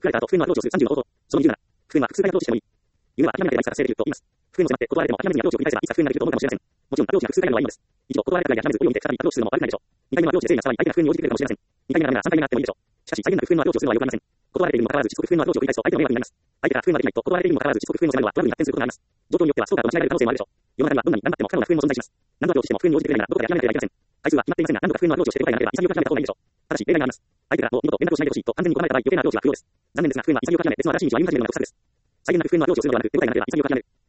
振られた後、不運の後、領地をする30の方法。その27。不運は複数回の領地してもいい。夢は諦めなければいつか達成できると言います。不運を迫って断られても諦めずに領地を繰り返せばいつか不運ができると思うかもしれません。もちろん、領地が複数回のはいいのです。一度断られたくらいで諦めず、折を見て再び領地するのも悪くないでしょう。二回目の領地で強いなさはい相手が不運に応じてくれるかもしれません。二回目なら3回目なってもいいでしょう。しかし、際限なく不運の領地をするのは良くありません。断られているにもかかわらず、自国不運の領地を繰り返すと相手の迷惑になります。相手が不運ができないと断られているにもかかわらず、自国不運を迫るのはトラブルに発展することがあります。状況によってはそうかと間違えられる可能性もあるでしょう。世の中にはどんなに頑張っても不可能な不運も存在します。何度か領地しても不運に応じてくれないならどこかで諦めなければいけません。回数は決まっていませんが、何度か不運の領地をして答えがなければ潔く諦めた方がいいでしょう。ただし、例外があります。相手がもう二度と連絡をしないでほしいと完全に拒まれた場合、余計な領地は不要です。残念ですが、不運は潔く諦め別の新しい道を歩み始めるのが得策です。際限なく不運の領地をするのではなく、手応えがなければ潔く諦める。